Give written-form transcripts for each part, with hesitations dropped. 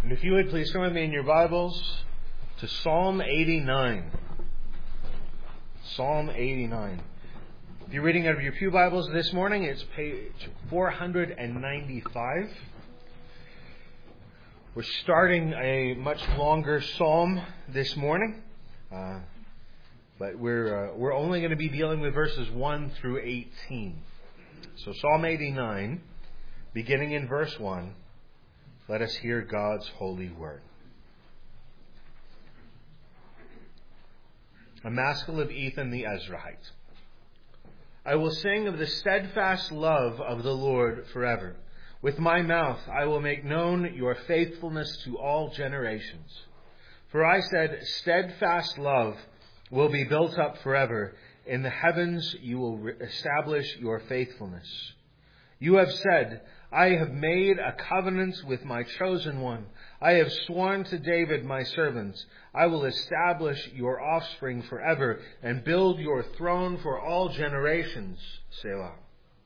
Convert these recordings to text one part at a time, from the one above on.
And if you would please turn with me in your Bibles to Psalm 89. Psalm 89. If you're reading out of your pew Bibles this morning, it's page 495. We're starting a much longer psalm this morning, but we're only going to be dealing with verses 1 through 18. So Psalm 89, beginning in verse 1, let us hear God's holy word. A Maskil of Ethan the Ezrahite. I will sing of the steadfast love of the Lord forever. With my mouth I will make known your faithfulness to all generations. For I said, steadfast love will be built up forever. In the heavens you will establish your faithfulness. You have said, I have made a covenant with my chosen one. I have sworn to David my servant. I will establish your offspring forever and build your throne for all generations. Selah.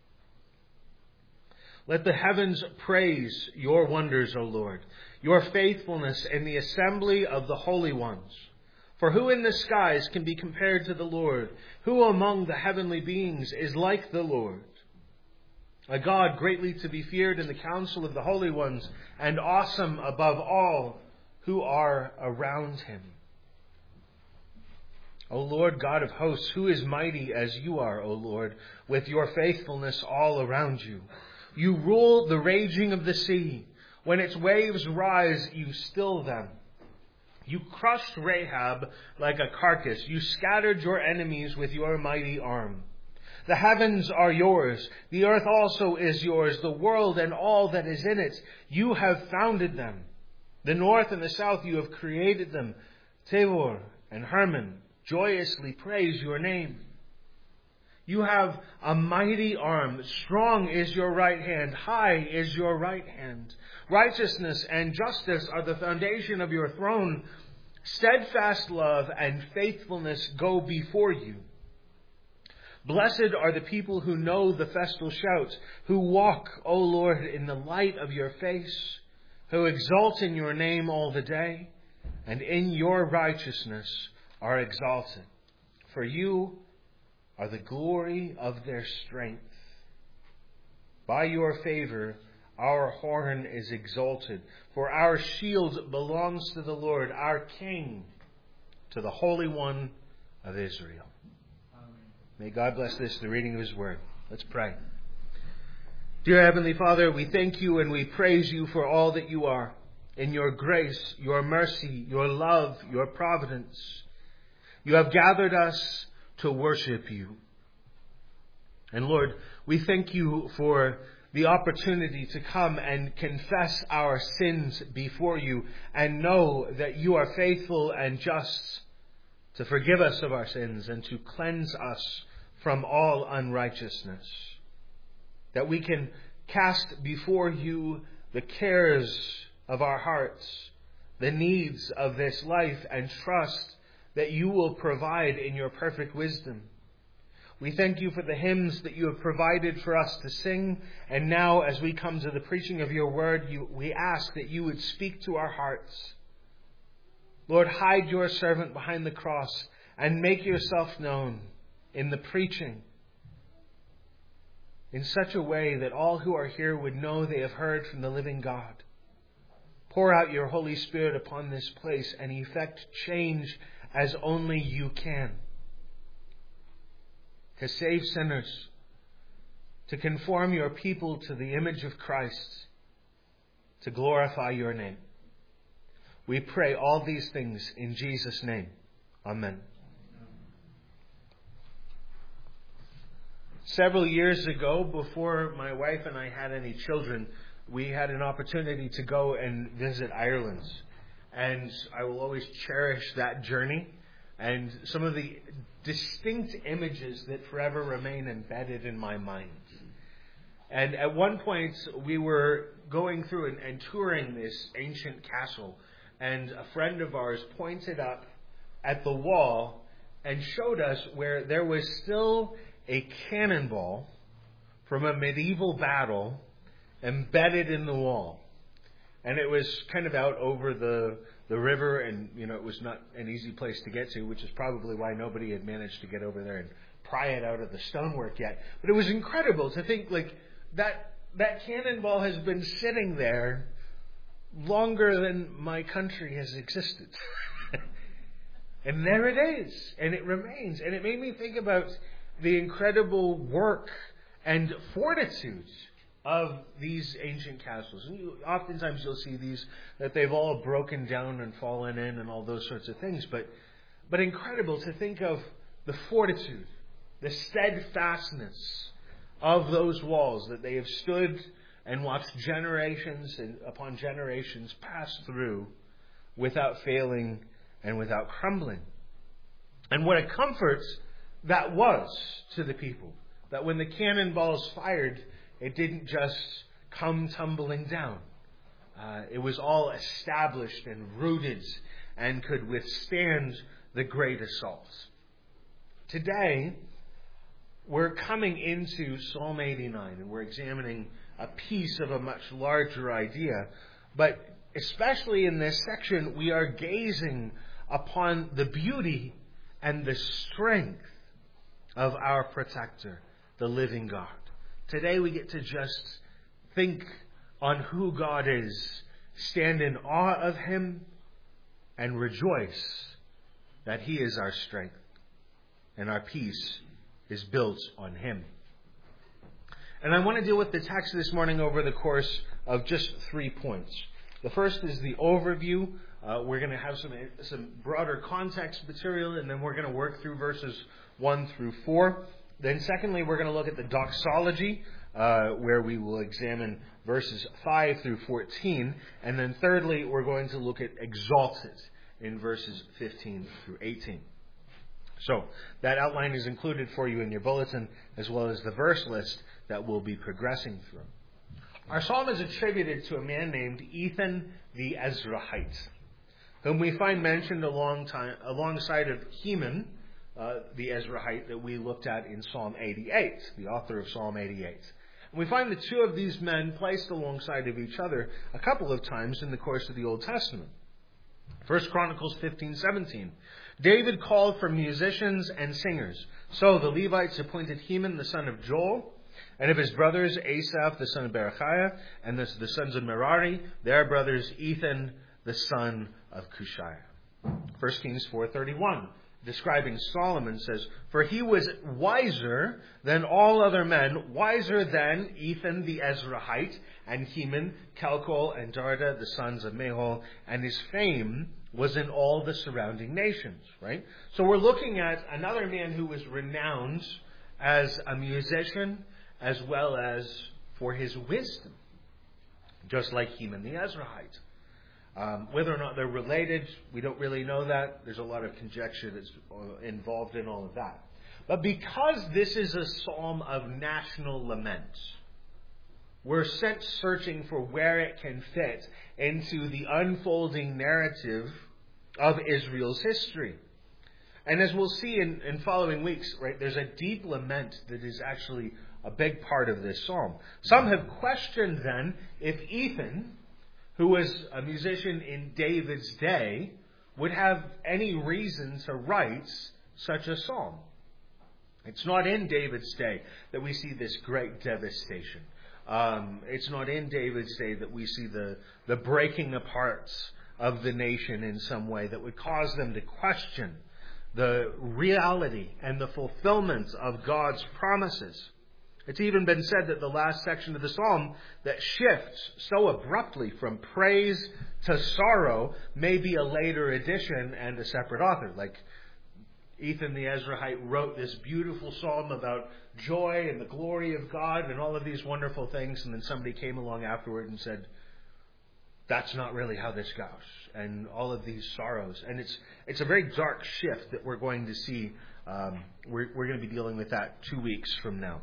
Let the heavens praise your wonders, O Lord, your faithfulness in the assembly of the holy ones. For who in the skies can be compared to the Lord? Who among the heavenly beings is like the Lord? A God greatly to be feared in the council of the holy ones, and awesome above all who are around him. O Lord God of hosts, who is mighty as you are, O Lord, with your faithfulness all around you. You rule the raging of the sea. When its waves rise, you still them. You crushed Rahab like a carcass. You scattered your enemies with your mighty arm. The heavens are yours. The earth also is yours. The world and all that is in it. You have founded them. The north and the south, you have created them. Tabor and Hermon joyously praise your name. You have a mighty arm. Strong is your right hand. High is your right hand. Righteousness and justice are the foundation of your throne. Steadfast love and faithfulness go before you. Blessed are the people who know the festal shouts, who walk, O Lord, in the light of your face, who exalt in your name all the day, and in your righteousness are exalted. For you are the glory of their strength. By your favor, our horn is exalted, for our shield belongs to the Lord, our King, to the Holy One of Israel. May God bless this, the reading of His Word. Let's pray. Dear Heavenly Father, we thank you and we praise you for all that you are. In your grace, your mercy, your love, your providence. You have gathered us to worship you. And Lord, we thank you for the opportunity to come and confess our sins before you and know that you are faithful and just to forgive us of our sins and to cleanse us from all unrighteousness. That we can cast before you the cares of our hearts, the needs of this life, and trust that you will provide in your perfect wisdom. We thank you for the hymns that you have provided for us to sing. And now, as we come to the preaching of your word, we ask that you would speak to our hearts. Lord, hide your servant behind the cross and make yourself known in the preaching in such a way that all who are here would know they have heard from the living God. Pour out your Holy Spirit upon this place and effect change as only you can. To save sinners, to conform your people to the image of Christ, to glorify your name. We pray all these things in Jesus' name. Amen. Several years ago, before my wife and I had any children, we had an opportunity to go and visit Ireland. And I will always cherish that journey and some of the distinct images that forever remain embedded in my mind. And at one point, we were going through and touring this ancient castle. And a friend of ours pointed up at the wall and showed us where there was still a cannonball from a medieval battle embedded in the wall. And it was kind of out over the river, and it was not an easy place to get to, which is probably why nobody had managed to get over there and pry it out of the stonework yet. But it was incredible to think that cannonball has been sitting there longer than my country has existed. And there it is, and it remains. And it made me think about the incredible work and fortitude of these ancient castles. And oftentimes you'll see these, that they've all broken down and fallen in and all those sorts of things. But incredible to think of the fortitude, the steadfastness of those walls that they have stood and watched generations and upon generations pass through without failing and without crumbling. And what a comfort that was to the people, that when the cannonballs fired, it didn't just come tumbling down. It was all established and rooted and could withstand the great assaults. Today, we're coming into Psalm 89, and we're examining a piece of a much larger idea. But especially in this section, we are gazing upon the beauty and the strength of our protector, the living God. Today we get to just think on who God is, stand in awe of Him, and rejoice that He is our strength and our peace is built on Him. And I want to deal with the text this morning over the course of just 3 points. The first is the overview. We're going to have some broader context material, and then we're going to work through verses 1 through 4. Then secondly, we're going to look at the doxology, where we will examine verses 5 through 14. And then thirdly, we're going to look at exalted in verses 15 through 18. So that outline is included for you in your bulletin, as well as the verse list that we'll be progressing through. Our psalm is attributed to a man named Ethan the Ezrahite, whom we find mentioned alongside of Heman, the Ezrahite that we looked at in Psalm 88, the author of Psalm 88. And we find the two of these men placed alongside of each other a couple of times in the course of the Old Testament. 1 Chronicles 15:17. David called for musicians and singers. So the Levites appointed Heman the son of Joel, and of his brothers Asaph the son of Berechiah, and the sons of Merari, their brothers Ethan the son of Cushiah. 1 Kings 4:31, describing Solomon, says, "For he was wiser than all other men, wiser than Ethan the Ezrahite, and Heman, Calcol, and Darda, the sons of Mahol, and his fame was in all the surrounding nations." Right? So we're looking at another man who was renowned as a musician, as well as for his wisdom, just like Heman the Ezrahite. Whether or not they're related, we don't really know that. There's a lot of conjecture that's involved in all of that. But because this is a psalm of national lament, we're sent searching for where it can fit into the unfolding narrative of Israel's history. And as we'll see in following weeks, right, there's a deep lament that is actually a big part of this psalm. Some have questioned then if Ethan, who was a musician in David's day, would have any reason to write such a psalm. It's not in David's day that we see this great devastation. It's not in David's day that we see the breaking apart of the nation in some way that would cause them to question the reality and the fulfillment of God's promises. It's even been said that the last section of the psalm that shifts so abruptly from praise to sorrow may be a later edition and a separate author. Like Ethan the Ezrahite wrote this beautiful psalm about joy and the glory of God and all of these wonderful things, and then somebody came along afterward and said, that's not really how this goes, and all of these sorrows. And it's a very dark shift that we're going to see. We're going to be dealing with that 2 weeks from now.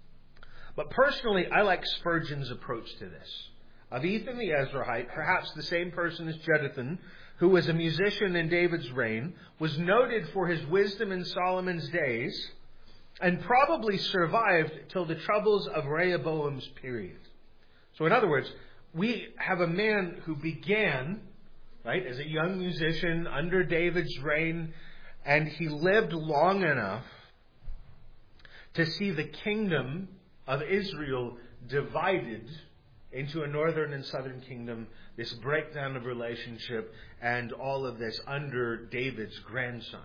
But personally, I like Spurgeon's approach to this. Of Ethan the Ezrahite, perhaps the same person as Jeduthun, who was a musician in David's reign, was noted for his wisdom in Solomon's days, and probably survived till the troubles of Rehoboam's period. So in other words, we have a man who began, right, as a young musician under David's reign, and he lived long enough to see the kingdom of Israel divided into a northern and southern kingdom, this breakdown of relationship, and all of this under David's grandson.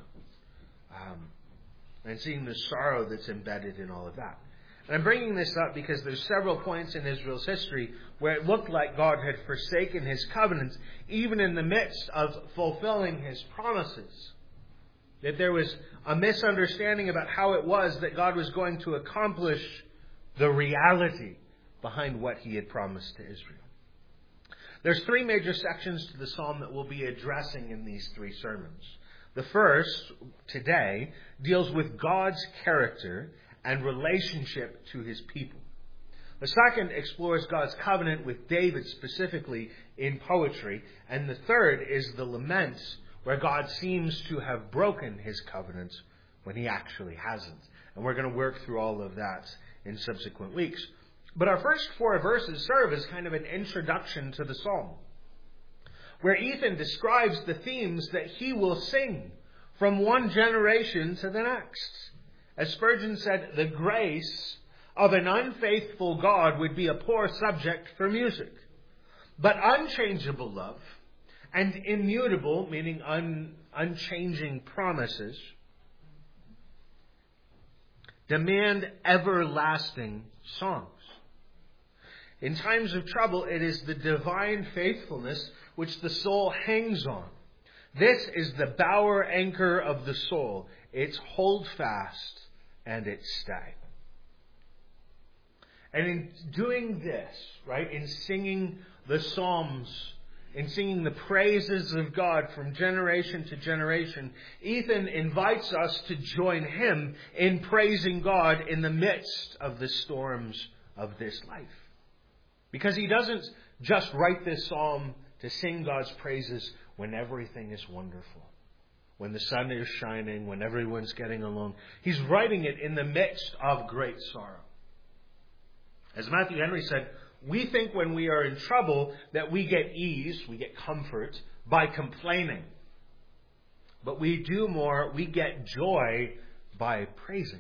And seeing the sorrow that's embedded in all of that. And I'm bringing this up because there's several points in Israel's history where it looked like God had forsaken his covenants, even in the midst of fulfilling his promises. That there was a misunderstanding about how it was that God was going to accomplish the reality behind what he had promised to Israel. There's three major sections to the psalm that we'll be addressing in these three sermons. The first, today, deals with God's character and relationship to his people. The second explores God's covenant with David specifically in poetry. And the third is the laments, where God seems to have broken his covenants when he actually hasn't. And we're going to work through all of that in subsequent weeks. But our first four verses serve as kind of an introduction to the psalm, where Ethan describes the themes that he will sing from one generation to the next. As Spurgeon said, the grace of an unfaithful God would be a poor subject for music. But unchangeable love and immutable, meaning unchanging promises, demand everlasting songs. In times of trouble, it is the divine faithfulness which the soul hangs on. This is the bower anchor of the soul, its hold fast and its stay. And in doing this, right, in singing the Psalms, in singing the praises of God from generation to generation, Ethan invites us to join him in praising God in the midst of the storms of this life. Because he doesn't just write this psalm to sing God's praises when everything is wonderful, when the sun is shining, when everyone's getting along. He's writing it in the midst of great sorrow. As Matthew Henry said, we think when we are in trouble that we get ease, we get comfort by complaining. But we do more, we get joy by praising.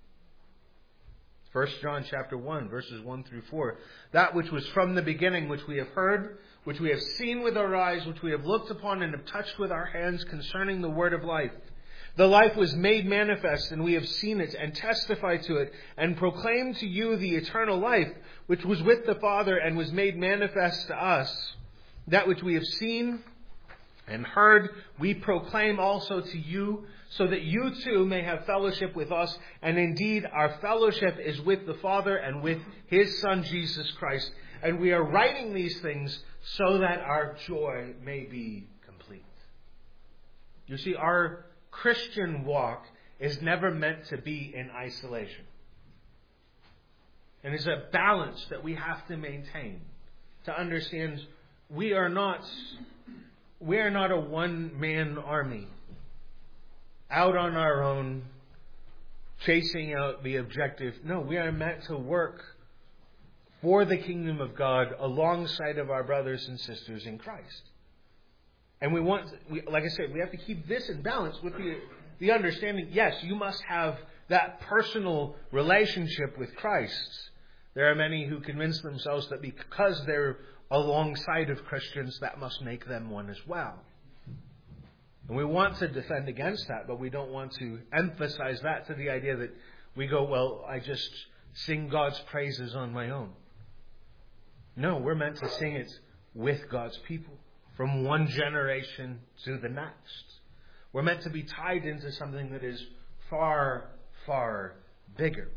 1 John chapter 1, verses 1 through 4. That which was from the beginning, which we have heard, which we have seen with our eyes, which we have looked upon and have touched with our hands concerning the word of life. The life was made manifest, and we have seen it and testified to it and proclaimed to you the eternal life, which was with the Father and was made manifest to us. That which we have seen and heard, we proclaim also to you, so that you too may have fellowship with us. And indeed, our fellowship is with the Father and with his Son, Jesus Christ. And we are writing these things so that our joy may be complete. You see, our Christian walk is never meant to be in isolation. And it's a balance that we have to maintain to understand we are not a one-man army out on our own, chasing out the objective. No, we are meant to work for the kingdom of God alongside of our brothers and sisters in Christ. And like I said, we have to keep this in balance with the understanding, yes, you must have that personal relationship with Christ. There are many who convince themselves that because they're alongside of Christians, that must make them one as well. And we want to defend against that, but we don't want to emphasize that to the idea that we go, well, I just sing God's praises on my own. No, we're meant to sing it with God's people from one generation to the next. We're meant to be tied into something that is far, far bigger.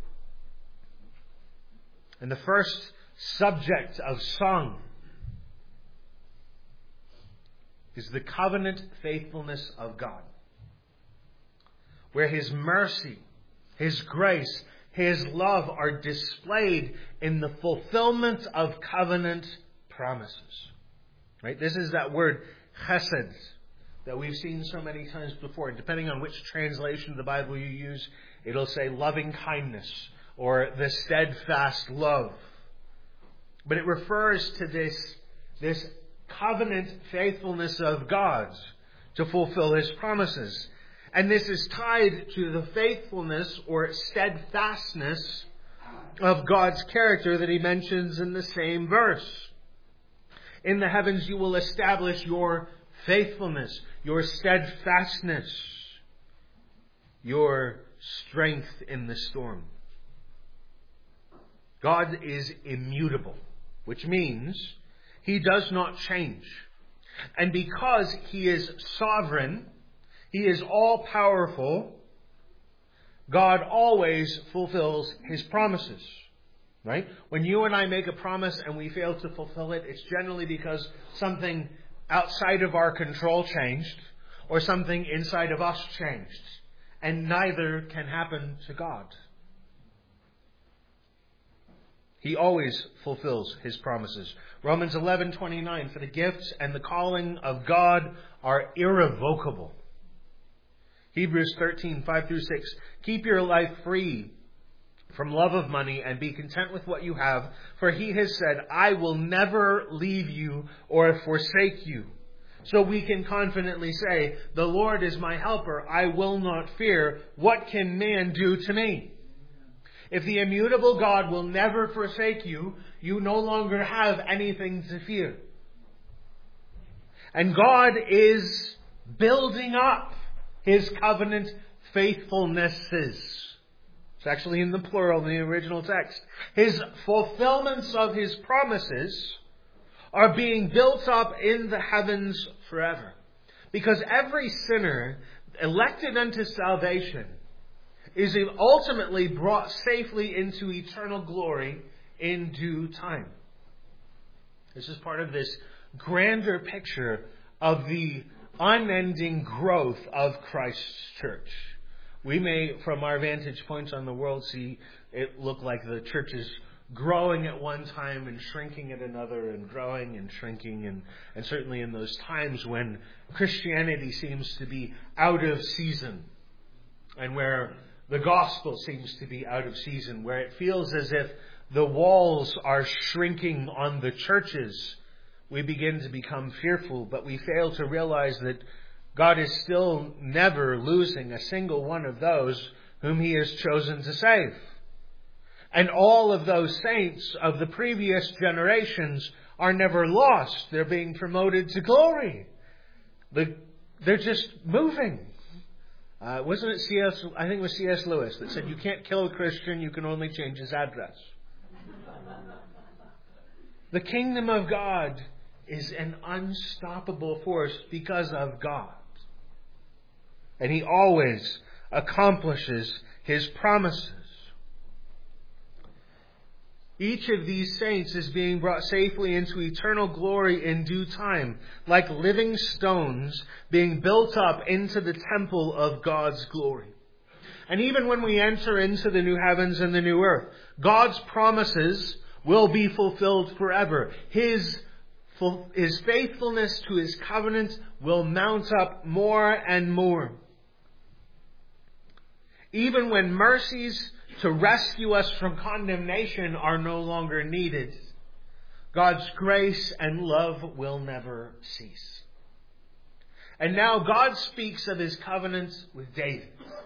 And the first subject of song is the covenant faithfulness of God, where his mercy, his grace, his love are displayed in the fulfillment of covenant promises. Right? This is that word chesed that we've seen so many times before. Depending on which translation of the Bible you use, it'll say loving kindness or the steadfast love. But it refers to this this covenant faithfulness of God to fulfill His promises. And this is tied to the faithfulness or steadfastness of God's character that He mentions in the same verse. In the heavens you will establish your faithfulness, your steadfastness, your strength in the storm. God is immutable, which means He does not change. And because He is sovereign, He is all-powerful, God always fulfills His promises. Right? When you and I make a promise and we fail to fulfill it, it's generally because something outside of our control changed or something inside of us changed. And neither can happen to God. He always fulfills His promises. Romans 11:29, for the gifts and the calling of God are irrevocable. Hebrews 13:5-6, keep your life free from love of money and be content with what you have, for He has said, I will never leave you or forsake you. So we can confidently say, the Lord is my helper, I will not fear. What can man do to me? If the immutable God will never forsake you, you no longer have anything to fear. And God is building up His covenant faithfulnesses. It's actually in the plural in the original text. His fulfillments of His promises are being built up in the heavens forever. Because every sinner elected unto salvation is ultimately brought safely into eternal glory in due time. This is part of this grander picture of the unending growth of Christ's church. We may, from our vantage points on the world, see it look like the church is growing at one time and shrinking at another, and growing and shrinking, and certainly in those times when Christianity seems to be out of season, and where the gospel seems to be out of season, where it feels as if the walls are shrinking on the churches, we begin to become fearful, but we fail to realize that God is still never losing a single one of those whom He has chosen to save. And all of those saints of the previous generations are never lost. They're being promoted to glory. They're just moving. Wasn't it I think it was C.S. Lewis that said, you can't kill a Christian, you can only change his address. The kingdom of God is an unstoppable force because of God. And He always accomplishes His promises. Each of these saints is being brought safely into eternal glory in due time, like living stones being built up into the temple of God's glory. And even when we enter into the new heavens and the new earth, God's promises will be fulfilled forever. His faithfulness to His covenant will mount up more and more. Even when mercies to rescue us from condemnation are no longer needed, God's grace and love will never cease. And now God speaks of His covenant with David.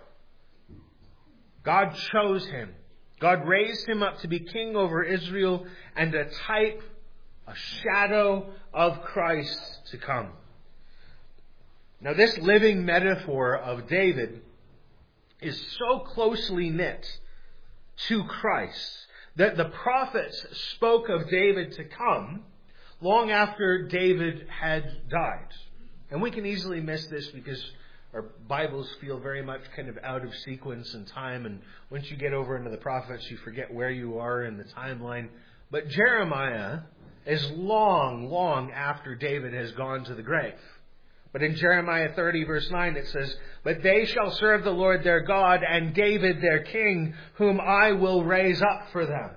God chose him. God raised him up to be king over Israel and a type, a shadow of Christ to come. Now this living metaphor of David is so closely knit to Christ that the prophets spoke of David to come long after David had died. And we can easily miss this because our Bibles feel very much kind of out of sequence and time, and once you get over into the prophets you forget where you are in the timeline. But Jeremiah is long, long after David has gone to the grave. But in Jeremiah 30 verse 9 it says, but they shall serve the Lord their God and David their king, whom I will raise up for them.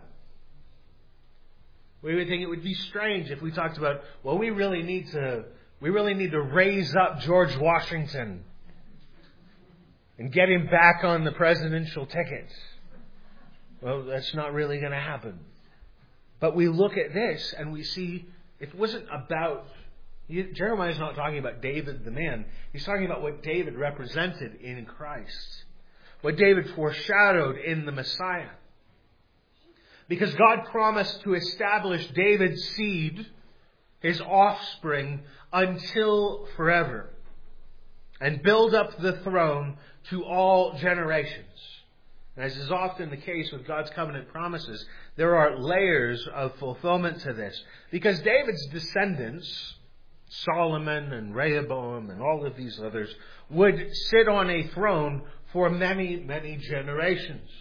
We would think it would be strange if we talked about, well, we really need to raise up George Washington and get him back on the presidential ticket. Well, that's not really going to happen. But we look at this and we see it wasn't about... Jeremiah's not talking about David the man. He's talking about what David represented in Christ. What David foreshadowed in the Messiah. Because God promised to establish David's seed, his offspring, until forever. And build up the throne to all generations. And as is often the case with God's covenant promises, there are layers of fulfillment to this. Because David's descendants, Solomon and Rehoboam and all of these others, would sit on a throne for many, many generations.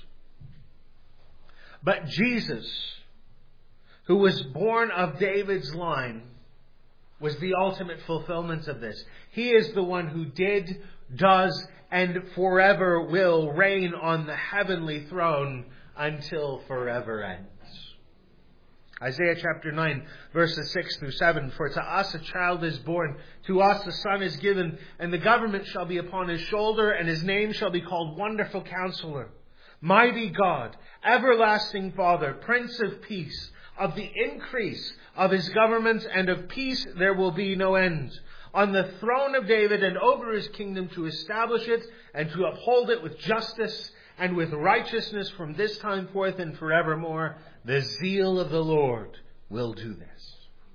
But Jesus, who was born of David's line, was the ultimate fulfillment of this. He is the one who did, does, and forever will reign on the heavenly throne until forever ends. Isaiah chapter 9, verses 6 through 7. For to us a child is born, to us a son is given, and the government shall be upon his shoulder, and his name shall be called Wonderful Counselor, Mighty God, Everlasting Father, Prince of Peace. Of the increase of his government and of peace there will be no end. On the throne of David and over his kingdom, to establish it and to uphold it with justice and with righteousness from this time forth and forevermore. The zeal of the Lord will do this.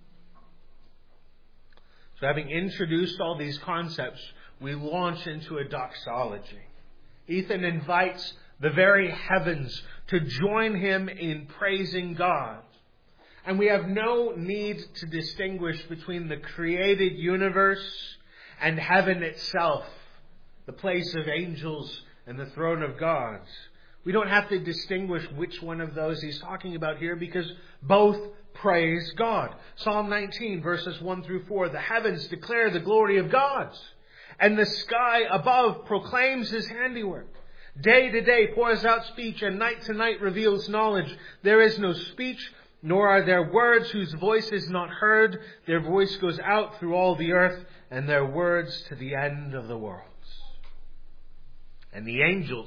So having introduced all these concepts, we launch into a doxology. Ethan invites the very heavens to join him in praising God. And we have no need to distinguish between the created universe and heaven itself, the place of angels and the throne of God. We don't have to distinguish which one of those he's talking about here, because both praise God. Psalm 19, verses 1 through 4. The heavens declare the glory of God, and the sky above proclaims his handiwork. Day to day pours out speech, and night to night reveals knowledge. There is no speech, nor are there words whose voice is not heard. Their voice goes out through all the earth, and their words to the end of the world. And the angels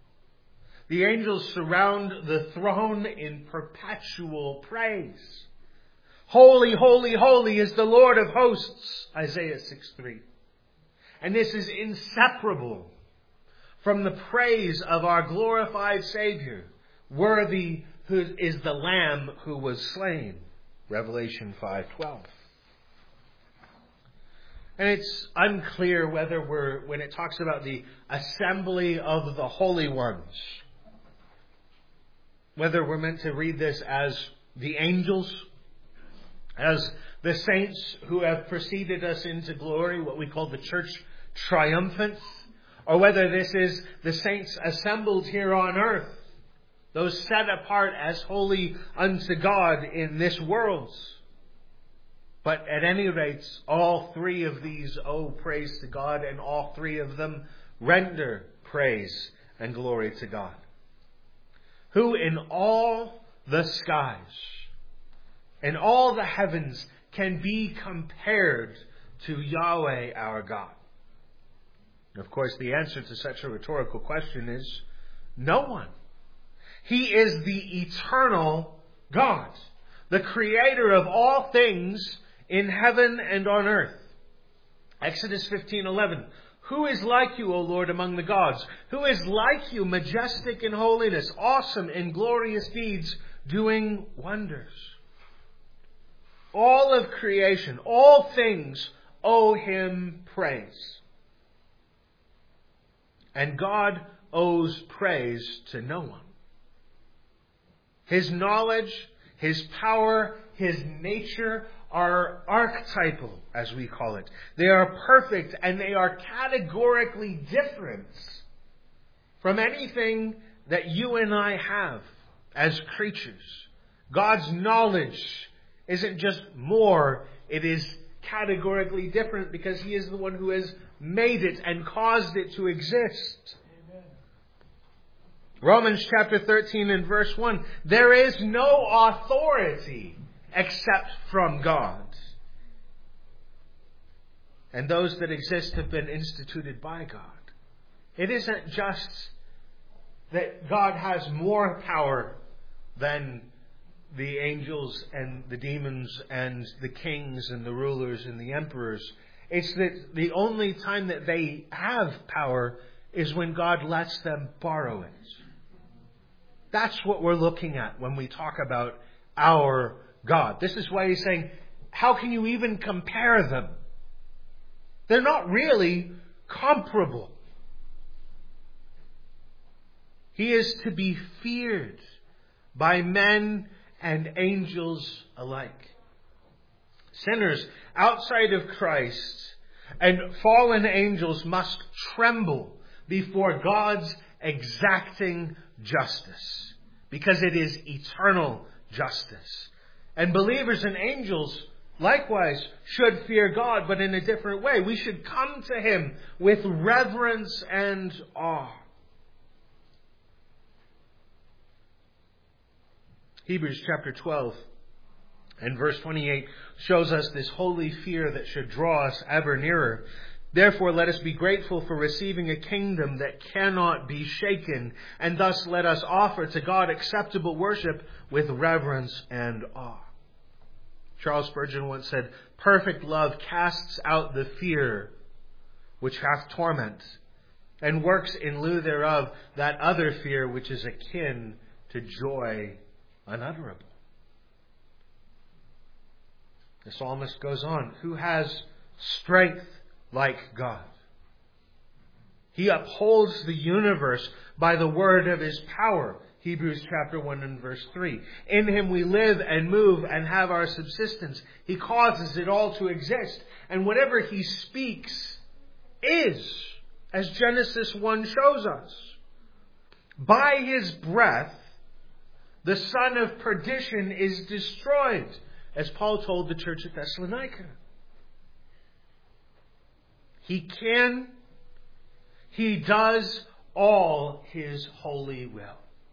surround the throne in perpetual praise. Holy, holy, holy is the Lord of hosts, Isaiah 6:3. And this is inseparable from the praise of our glorified Savior, worthy who is the Lamb who was slain, Revelation 5:12. And it's unclear whether when it talks about the assembly of the holy ones, whether we're meant to read this as the angels, as the saints who have preceded us into glory, what we call the church triumphant, or whether this is the saints assembled here on earth, those set apart as holy unto God in this world. But at any rate, all three of these owe praise to God, and all three of them render praise and glory to God, who in all the skies and all the heavens can be compared to Yahweh our God. Of course, the answer to such a rhetorical question is no one. He is the eternal God, the creator of all things in heaven and on earth. Exodus 15:11. Who is like you, O Lord, among the gods? Who is like you, majestic in holiness, awesome in glorious deeds, doing wonders? All of creation, all things owe him praise. And God owes praise to no one. His knowledge, his power, his nature are archetypal, as we call it. They are perfect, and they are categorically different from anything that you and I have as creatures. God's knowledge isn't just more, it is categorically different because he is the one who has made it and caused it to exist. Amen. Romans chapter 13 and verse 1. There is no authority except from God. And those that exist have been instituted by God. It isn't just that God has more power than the angels and the demons and the kings and the rulers and the emperors. It's that the only time that they have power is when God lets them borrow it. That's what we're looking at when we talk about our God. This is why he's saying, how can you even compare them? They're not really comparable. He is to be feared by men and angels alike. Sinners outside of Christ and fallen angels must tremble before God's exacting justice, because it is eternal justice. And believers and angels likewise should fear God, but in a different way. We should come to Him with reverence and awe. Hebrews chapter 12 and verse 28 shows us this holy fear that should draw us ever nearer. Therefore, let us be grateful for receiving a kingdom that cannot be shaken, and thus let us offer to God acceptable worship with reverence and awe. Charles Spurgeon once said, "Perfect love casts out the fear which hath torment, and works in lieu thereof that other fear which is akin to joy unutterable." The psalmist goes on, who has strength like God? He upholds the universe by the word of His power. Hebrews chapter 1 and verse 3. In Him we live and move and have our subsistence. He causes it all to exist. And whatever He speaks is, as Genesis 1 shows us. By His breath, the son of perdition is destroyed, as Paul told the church at Thessalonica. He can, He does all His holy will.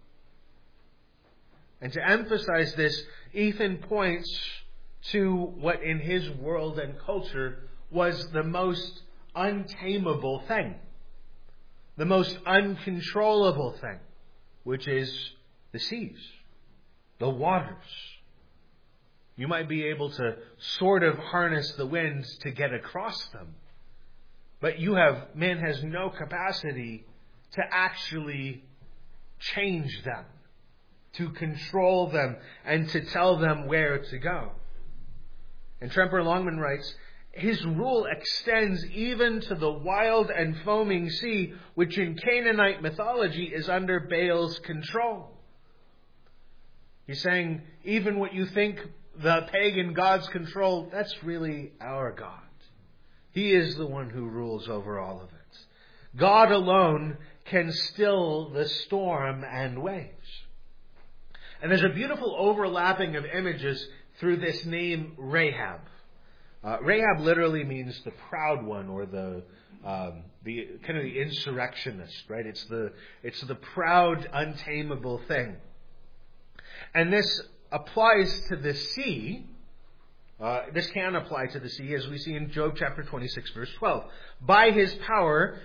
And to emphasize this, Ethan points to what in his world and culture was the most untamable thing, the most uncontrollable thing, which is the seas, the waters. You might be able to sort of harness the winds to get across them, but man has no capacity to actually change them, to control them, and to tell them where to go. And Tremper Longman writes, His rule extends even to the wild and foaming sea, which in Canaanite mythology is under Baal's control. He's saying, even what you think the pagan gods control, that's really our God. He is the one who rules over all of it. God alone can still the storm and waves. And there's a beautiful overlapping of images through this name Rahab. Rahab literally means the proud one, or the kind of the insurrectionist, right? It's the proud, untamable thing. And this applies to the sea. This can apply to the sea, as we see in Job chapter 26, verse 12. By His power,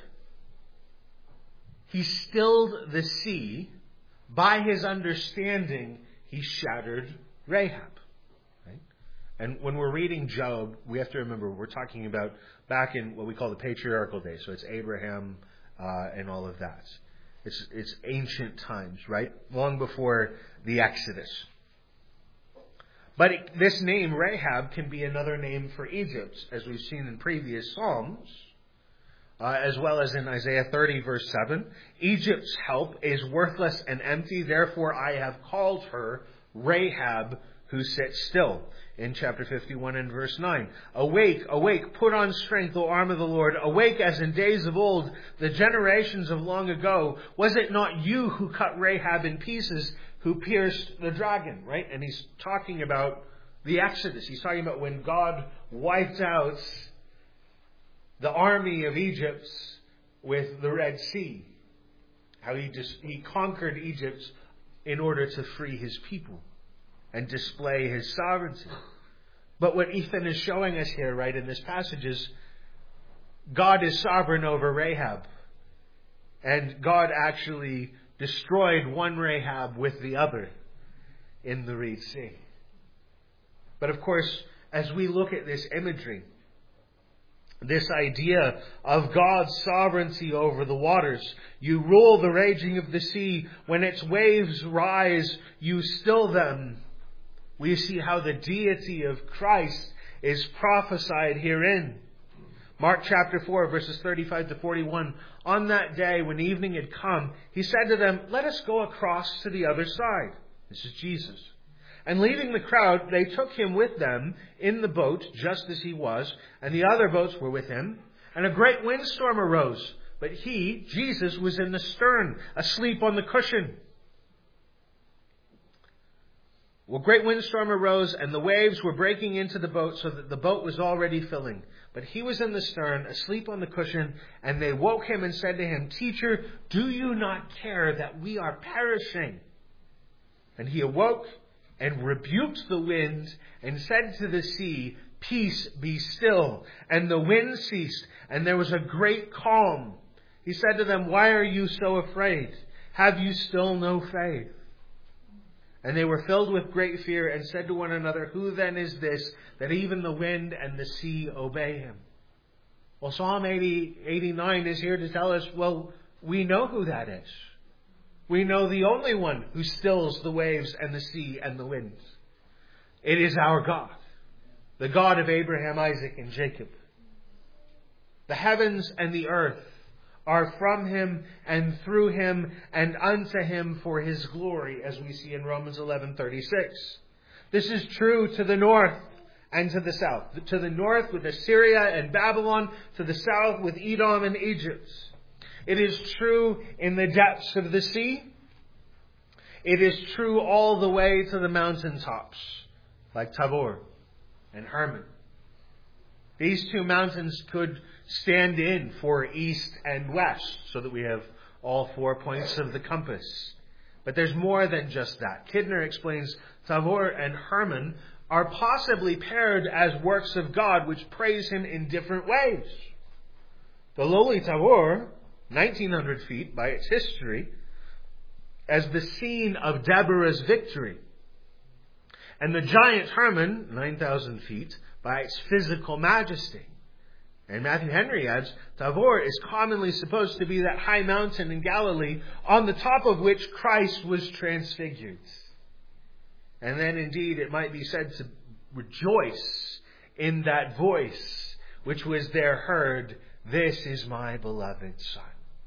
He stilled the sea. By His understanding, He shattered Rahab. Right? And when we're reading Job, we have to remember we're talking about back in what we call the patriarchal days. So it's Abraham and all of that. It's ancient times, right? Long before the Exodus. But this name, Rahab, can be another name for Egypt, as we've seen in previous Psalms, as well as in Isaiah 30, verse 7. Egypt's help is worthless and empty, therefore I have called her Rahab, who sits still. In chapter 51 and verse 9. Awake, awake, put on strength, O arm of the Lord. Awake as in days of old, the generations of long ago. Was it not you who cut Rahab in pieces, who pierced the dragon? Right? And he's talking about the Exodus. He's talking about when God wiped out the army of Egypt with the Red Sea. How he conquered Egypt in order to free His people and display His sovereignty. But what Ethan is showing us here, right, in this passage is God is sovereign over Rahab. And God actually destroyed one Rahab with the other. in the Reed Sea. But of course, as we look at this imagery, this idea of God's sovereignty over the waters, you rule the raging of the sea. When its waves rise, you still them. We see how the deity of Christ is prophesied herein. Mark chapter 4, verses 35 to 41. On that day, when evening had come, he said to them, "Let us go across to the other side." This is Jesus. And leaving the crowd, they took him with them in the boat, just as he was, and the other boats were with him. And a great windstorm arose, but he, Jesus, was in the stern, asleep on the cushion. Well, great windstorm arose, and the waves were breaking into the boat, so that the boat was already filling. But he was in the stern, asleep on the cushion, and they woke him and said to him, "Teacher, do you not care that we are perishing?" And he awoke and rebuked the wind and said to the sea, "Peace, be still." And the wind ceased, and there was a great calm. He said to them, "Why are you so afraid? Have you still no faith?" And they were filled with great fear and said to one another, "Who then is this, that even the wind and the sea obey him?" Well, Psalm 89 is here to tell us, well, we know who that is. We know the only one who stills the waves and the sea and the winds. It is our God, the God of Abraham, Isaac, and Jacob. The heavens and the earth are from him and through him and unto him for his glory, as we see in Romans 11:36. This is true to the north and to the south. To the north with Assyria and Babylon, to the south with Edom and Egypt. It is true in the depths of the sea. It is true all the way to the mountaintops, like Tabor and Hermon. These two mountains could stand in for east and west, so that we have all 4 points of the compass. But there's more than just that. Kidner explains Tabor and Hermon are possibly paired as works of God which praise him in different ways. The lowly Tabor, 1,900 feet by its history, as the scene of Deborah's victory. And the giant Hermon, 9,000 feet, by its physical majesty. And Matthew Henry adds, Tabor is commonly supposed to be that high mountain in Galilee on the top of which Christ was transfigured. And then indeed it might be said to rejoice in that voice which was there heard, "This is my beloved Son."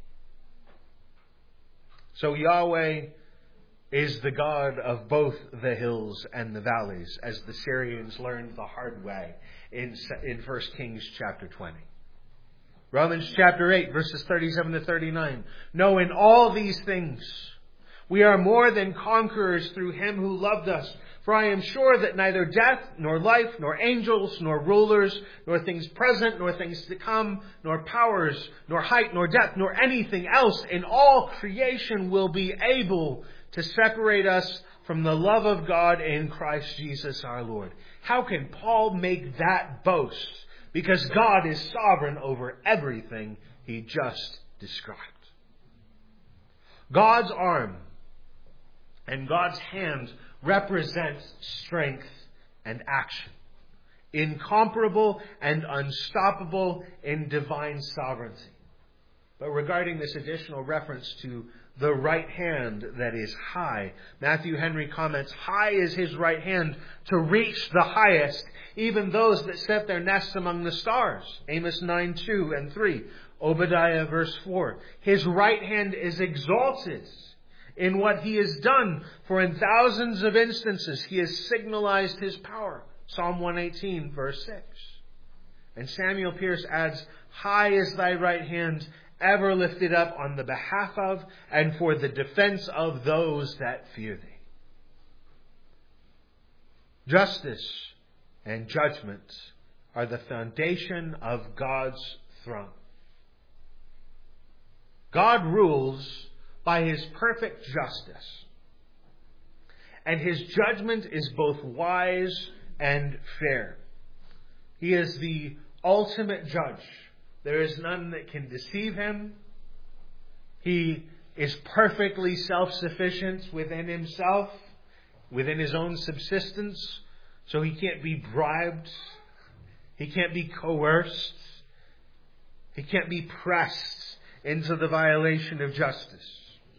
So Yahweh is the God of both the hills and the valleys, as the Syrians learned the hard way in 1 Kings chapter 20. Romans chapter 8, verses 37 to 39. "No, in all these things we are more than conquerors through him who loved us. For I am sure that neither death, nor life, nor angels, nor rulers, nor things present, nor things to come, nor powers, nor height, nor depth, nor anything else in all creation will be able to separate us from the love of God in Christ Jesus our Lord." How can Paul make that boast? Because God is sovereign over everything he just described. God's arm and God's hand represents strength and action, incomparable and unstoppable in divine sovereignty. But regarding this additional reference to the right hand that is high, Matthew Henry comments, "High is his right hand to reach the highest, even those that set their nests among the stars." Amos 9:2 and 3. Obadiah verse 4. "His right hand is exalted in what he has done, for in thousands of instances he has signalized his power." Psalm 118 verse 6. And Samuel Pierce adds, "High is thy right hand, ever lifted up on the behalf of and for the defense of those that fear thee." Justice and judgment are the foundation of God's throne. God rules by his perfect justice, and his judgment is both wise and fair. He is the ultimate judge. There is none that can deceive him. He is perfectly self-sufficient within himself. within his own subsistence, so he can't be bribed, he can't be coerced, he can't be pressed into the violation of justice.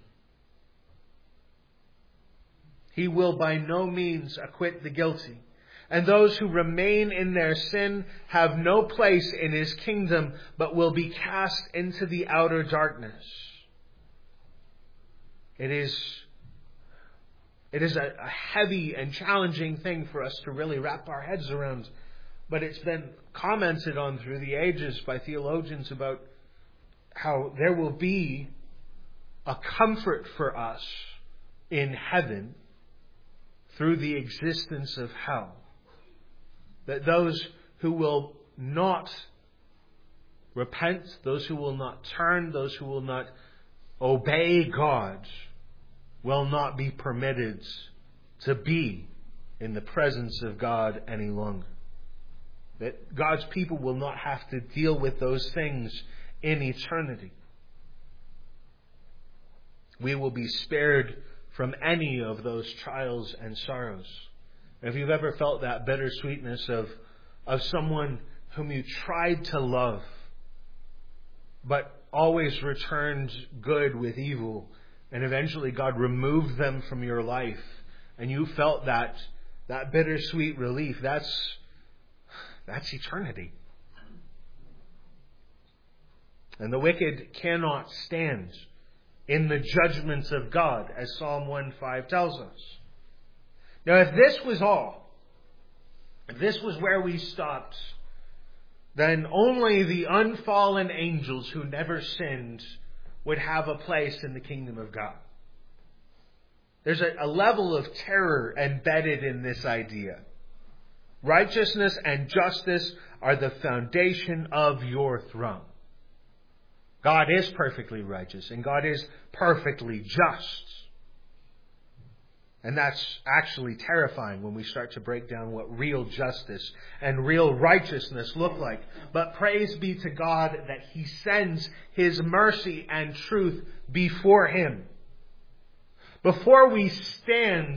He will by no means acquit the guilty. And those who remain in their sin have no place in his kingdom, but will be cast into the outer darkness. It is a heavy and challenging thing for us to really wrap our heads around. But it's been commented on through the ages by theologians about how there will be a comfort for us in heaven through the existence of hell. That those who will not repent, those who will not turn, those who will not obey God, will not be permitted to be in the presence of God any longer. That God's people will not have to deal with those things in eternity. We will be spared from any of those trials and sorrows. If you've ever felt that bittersweetness of someone whom you tried to love, but always returned good with evil, and eventually God removed them from your life, and you felt that bittersweet relief, that's eternity. And the wicked cannot stand in the judgments of God, as Psalm 1:5 tells us. Now, if this was all, if this was where we stopped, then only the unfallen angels who never sinned would have a place in the kingdom of God. There's a level of terror embedded in this idea. Righteousness and justice are the foundation of your throne. God is perfectly righteous and God is perfectly just. And that's actually terrifying when we start to break down what real justice and real righteousness look like. But praise be to God that He sends His mercy and truth before Him. Before we stand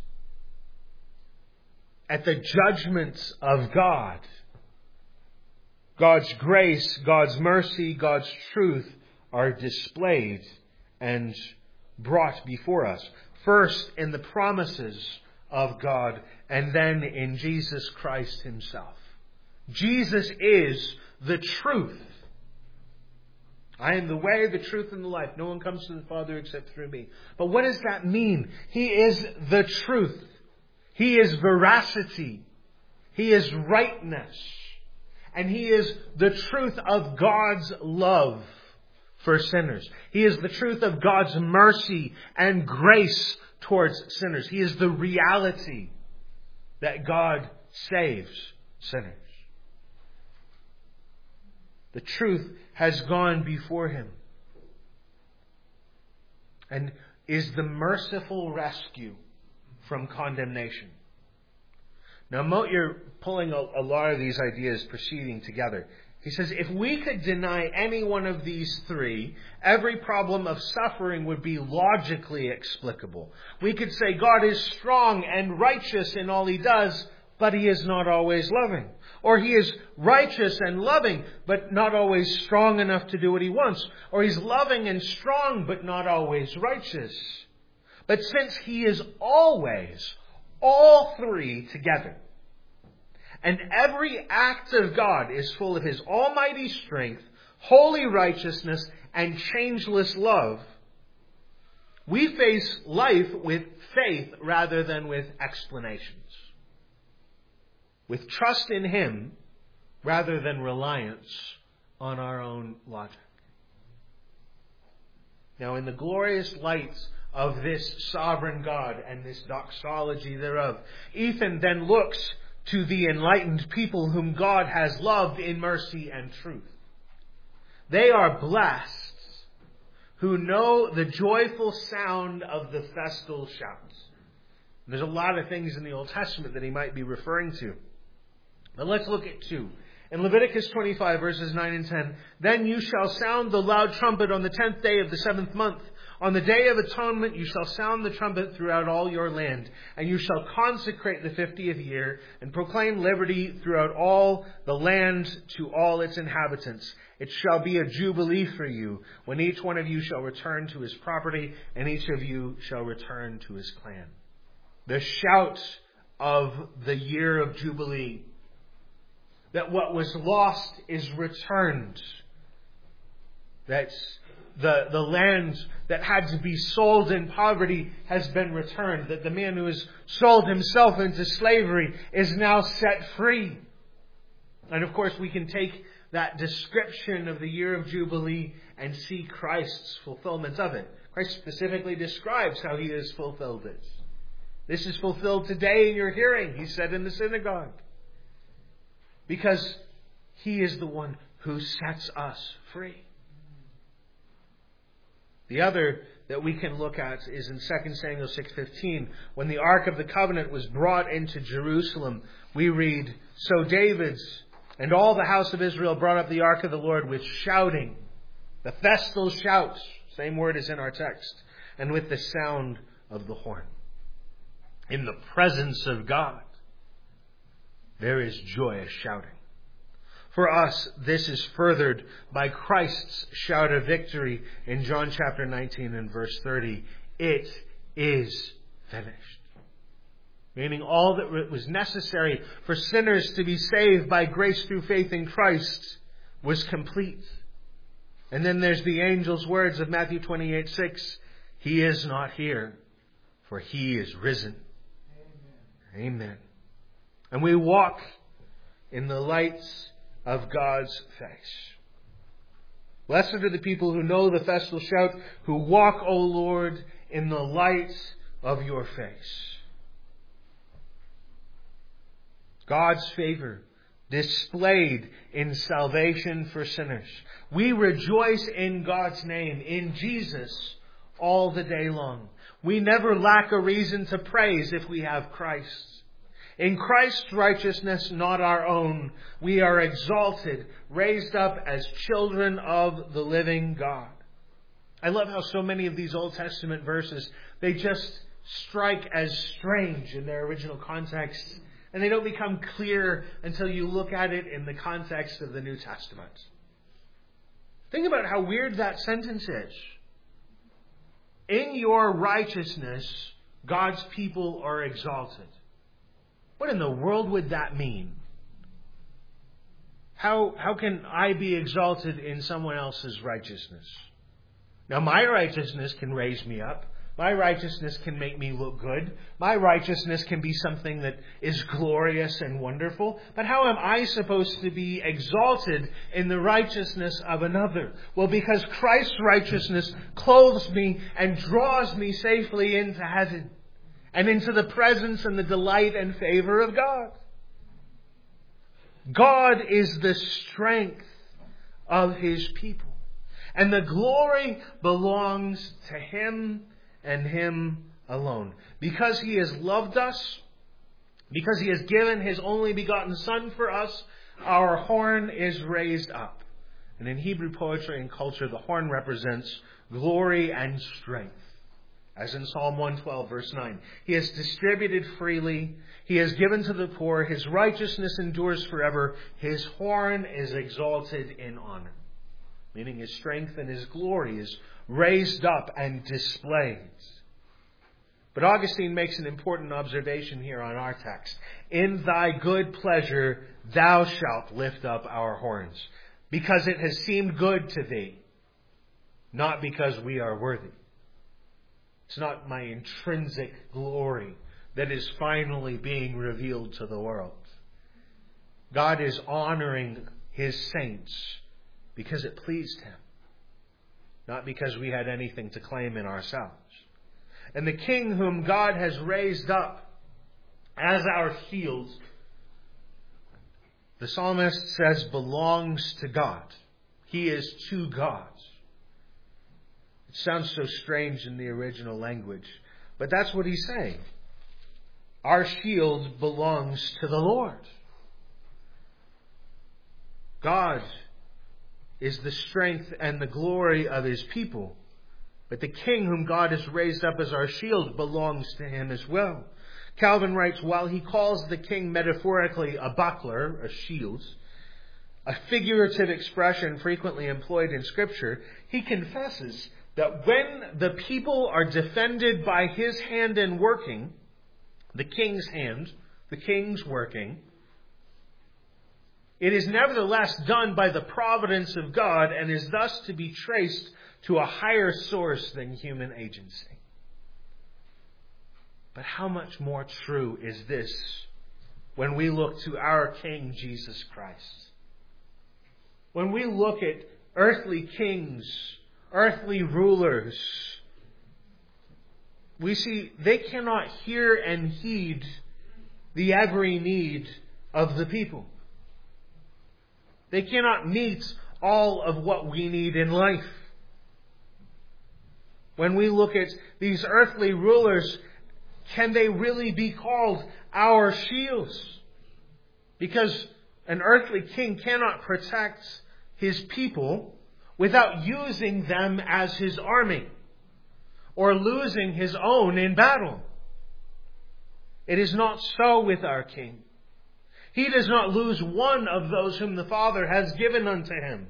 at the judgments of God, God's grace, God's mercy, God's truth are displayed and brought before us. First in the promises of God, and then in Jesus Christ Himself. Jesus is the truth. I am the way, the truth, and the life. No one comes to the Father except through me. But what does that mean? He is the truth. He is veracity. He is rightness. And He is the truth of God's love for sinners. He is the truth of God's mercy and grace towards sinners. He is the reality that God saves sinners. The truth has gone before Him and is the merciful rescue from condemnation. Now, Mote, you're pulling a lot of these ideas proceeding together. He says, if we could deny any one of these three, every problem of suffering would be logically explicable. We could say God is strong and righteous in all He does, but He is not always loving. Or He is righteous and loving, but not always strong enough to do what He wants. Or He's loving and strong, but not always righteous. But since He is always all three together, and every act of God is full of His almighty strength, holy righteousness, and changeless love, we face life with faith rather than with explanations. With trust in Him rather than reliance on our own logic. Now, in the glorious light of this sovereign God and this doxology thereof, Ethan then looks to the enlightened people whom God has loved in mercy and truth. They are blessed who know the joyful sound of the festal shouts. There's a lot of things in the Old Testament that he might be referring to. But let's look at two. In Leviticus 25, verses 9 and 10, then you shall sound the loud trumpet on the 10th day of the 7th month. On the day of atonement you shall sound the trumpet throughout all your land, and you shall consecrate the 50th year, and proclaim liberty throughout all the land to all its inhabitants. It shall be a jubilee for you, when each one of you shall return to his property, and each of you shall return to his clan. The shout of the year of Jubilee, that what was lost is returned, that the land that had to be sold in poverty has been returned, that the man who has sold himself into slavery is now set free. And of course we can take that description of the year of Jubilee and see Christ's fulfillment of it. Christ specifically describes how he has fulfilled it. This is fulfilled today in your hearing, he said in the synagogue. Because he is the one who sets us free. The other that we can look at is in 2 Samuel 6:15. When the Ark of the Covenant was brought into Jerusalem, we read, "So David and all the house of Israel brought up the Ark of the Lord with shouting," the festal shouts, same word as in our text, "and with the sound of the horn." In the presence of God, there is joyous shouting. For us, this is furthered by Christ's shout of victory in John chapter 19 and verse 30. It is finished. Meaning all that was necessary for sinners to be saved by grace through faith in Christ was complete. And then there's the angel's words of Matthew 28:6. He is not here, for he is risen. Amen. And we walk in the light of God's face. Blessed are the people who know the festal shout, who walk, O Lord, in the light of your face. God's favor displayed in salvation for sinners. We rejoice in God's name, in Jesus, all the day long. We never lack a reason to praise if we have Christ. In Christ's righteousness, not our own, we are exalted, raised up as children of the living God. I love how so many of these Old Testament verses, they just strike as strange in their original context, and they don't become clear until you look at it in the context of the New Testament. Think about how weird that sentence is. In your righteousness, God's people are exalted. What in the world would that mean? How can I be exalted in someone else's righteousness? Now, my righteousness can raise me up. My righteousness can make me look good. My righteousness can be something that is glorious and wonderful. But how am I supposed to be exalted in the righteousness of another? Well, because Christ's righteousness clothes me and draws me safely into heaven and into the presence and the delight and favor of God. God is the strength of his people, and the glory belongs to him and him alone. Because he has loved us, because he has given his only begotten Son for us, our horn is raised up. And in Hebrew poetry and culture, the horn represents glory and strength. As in Psalm 112, verse 9. He has distributed freely. He has given to the poor. His righteousness endures forever. His horn is exalted in honor. Meaning his strength and his glory is raised up and displayed. But Augustine makes an important observation here on our text. In thy good pleasure thou shalt lift up our horns, because it has seemed good to thee, not because we are worthy. It's not my intrinsic glory that is finally being revealed to the world. God is honoring his saints because it pleased him, not because we had anything to claim in ourselves. And the King whom God has raised up as our shield, the psalmist says, belongs to God. He is to God. It sounds so strange in the original language, but that's what he's saying. Our shield belongs to the Lord. God is the strength and the glory of his people. But the King whom God has raised up as our shield belongs to him as well. Calvin writes, while he calls the king metaphorically a buckler, a shield, a figurative expression frequently employed in Scripture, he confesses that when the people are defended by his hand in working, the king's hand, the king's working, it is nevertheless done by the providence of God and is thus to be traced to a higher source than human agency. But how much more true is this when we look to our King Jesus Christ? When we look at earthly kings, earthly rulers, we see they cannot hear and heed the every need of the people. They cannot meet all of what we need in life. When we look at these earthly rulers, can they really be called our shields? Because an earthly king cannot protect his people without using them as his army or losing his own in battle. It is not so with our King. He does not lose one of those whom the Father has given unto him.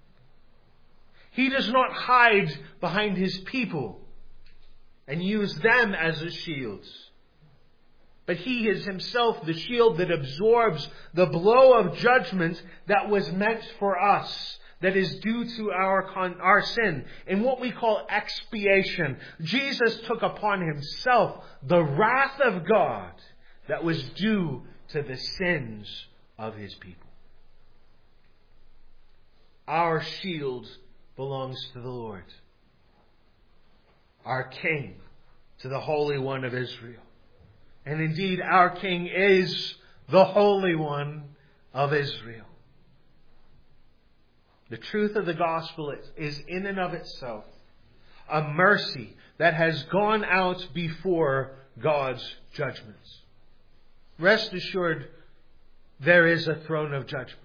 He does not hide behind his people and use them as his shields. But he is himself the shield that absorbs the blow of judgment that was meant for us, that is due to our sin. In what we call expiation, Jesus took upon himself the wrath of God that was due to the sins of his people. Our shield belongs to the Lord, our King, to the Holy One of Israel. And indeed, our King is the Holy One of Israel. The truth of the gospel is in and of itself a mercy that has gone out before God's judgments. Rest assured, there is a throne of judgment,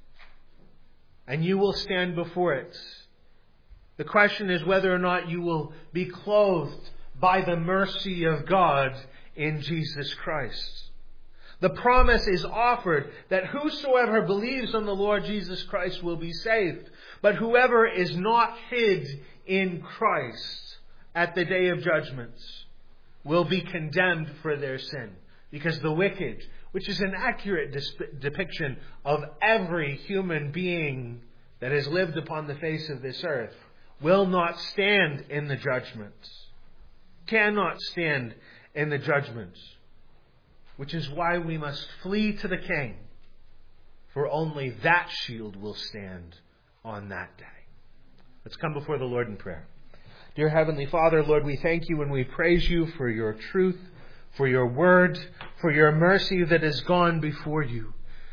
and you will stand before it. The question is whether or not you will be clothed by the mercy of God in Jesus Christ. The promise is offered that whosoever believes on the Lord Jesus Christ will be saved. But whoever is not hid in Christ at the day of judgment will be condemned for their sin. Because the wicked, which is an accurate depiction of every human being that has lived upon the face of this earth, will not stand in the judgment. Cannot stand in the judgment. Which is why we must flee to the King. For only that shield will stand on that day. Let's come before the Lord in prayer. Dear Heavenly Father, Lord, we thank you and we praise you for your truth, for your word, for your mercy that has gone before you.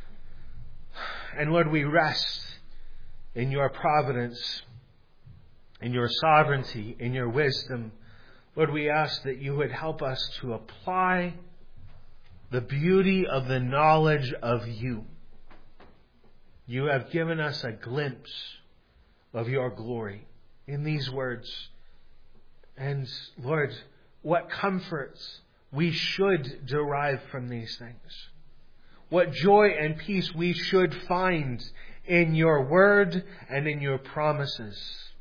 And Lord, we rest in your providence, in your sovereignty, in your wisdom. Lord, we ask that you would help us to apply the beauty of the knowledge of you. You have given us a glimpse of your glory in these words. And Lord, what comforts we should derive from these things. What joy and peace we should find in your word and in your promises.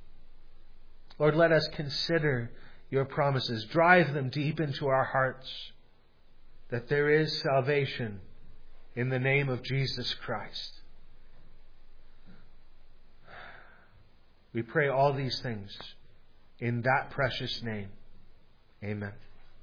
Lord, let us consider your promises. Drive them deep into our hearts. That there is salvation in the name of Jesus Christ. We pray all these things in that precious name. Amen.